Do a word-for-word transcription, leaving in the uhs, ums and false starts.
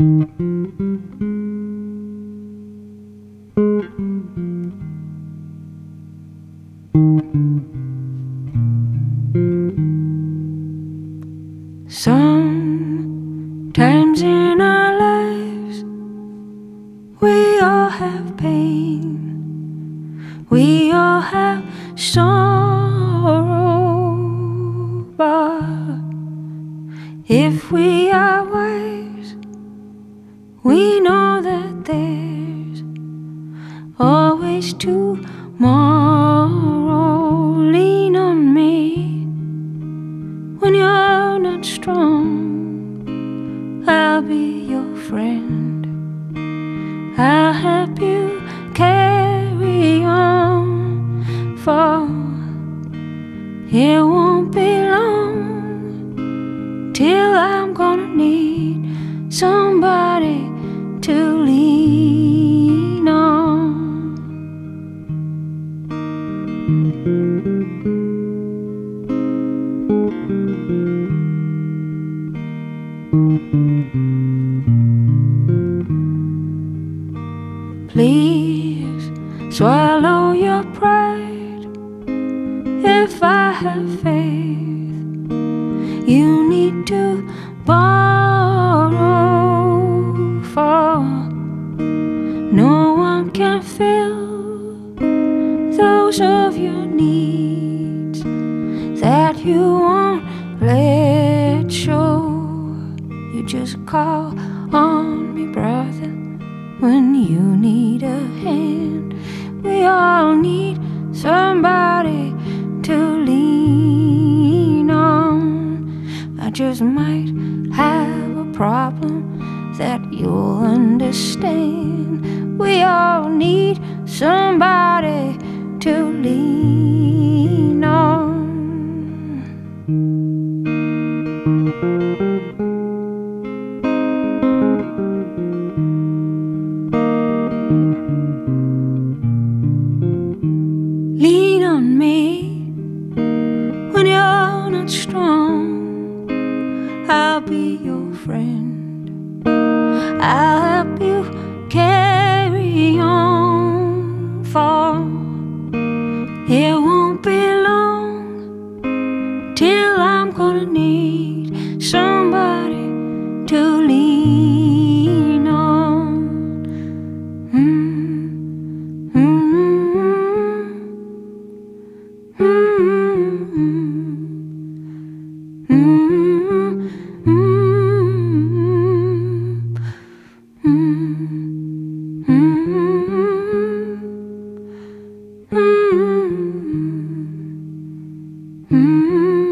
Sometimes in our lives we all have pain, we all have sorrow, but if we are wise, we know that there's always tomorrow. Lean on me when you're not strong, I'll be your friend, I'll help you carry on, for it won't be long till I'm gonna need somebody to lean on. Please swallow your pride. If I have faith, you need to borrow, for no one can fill those of your needs that you won't let show. You just call on me, brother, when you need a hand. We all need somebody to lean on. I just might have a problem that you'll understand. We all need somebody to lean on. Lean on me when you're not strong, I'll be your friend, I'll help you carry on, for it won't be long till I'm gonna need somebody to lean on. mm. Mm-hmm.